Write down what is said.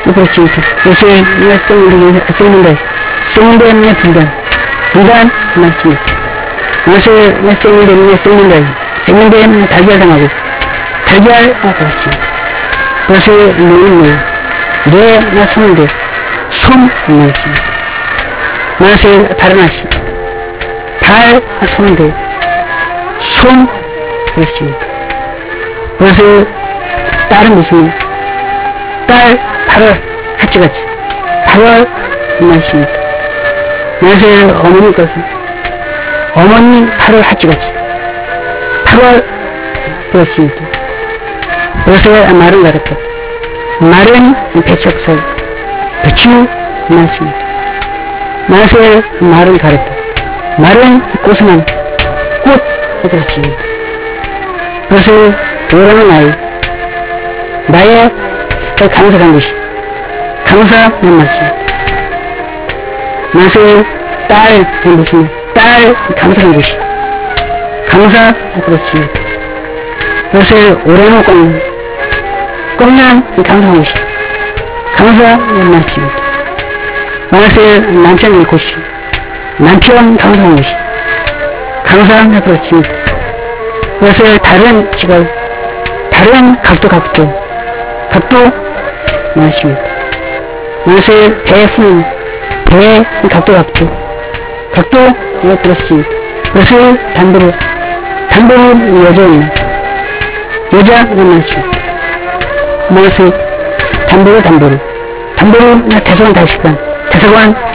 그렇지. 요새 썩는데 분단 맞습니다. 요새 썩는데 달걀당하고 달걀 그렇지. 요새 뇌 썩는데 손 맞습니다. 요새 달아나시 달 썩는데 손 그렇지. 요새 딸은 무슨 딸 8월 hatch같이 8월 맞습니다. 요새 어머니 것은 어머니 8월 hatch같이 8월 그렇습니다. 요새 말은 가르쳐 말은 배척설 배추 맞습니다. 요새 말은 가르쳐 말은 꽃은 꽃 그렇습니다. 요새 오라는 나의 감사한 것이 감사한 말씀. 요새 딸 무슨 딸 감사한 것이 감사 그렇지. 요새 오래는 꽁냥 감사한 것이 감사한 말씀입니다. 요새 남편의 것이 남편 감사한 것이 감사한 그렇지. 요새 다른 지금 다른 각도 맞습니다. 요새 대fun은 대 각도 그렇습니다. 요새 담보는 여자는 맞습니다. 요새 담보는 대사관